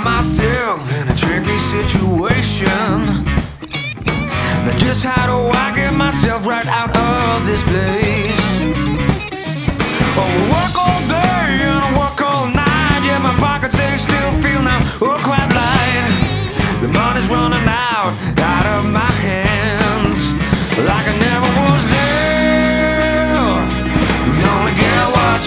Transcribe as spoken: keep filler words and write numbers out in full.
find myself in a tricky situation. Now just how do I get myself right out of this place?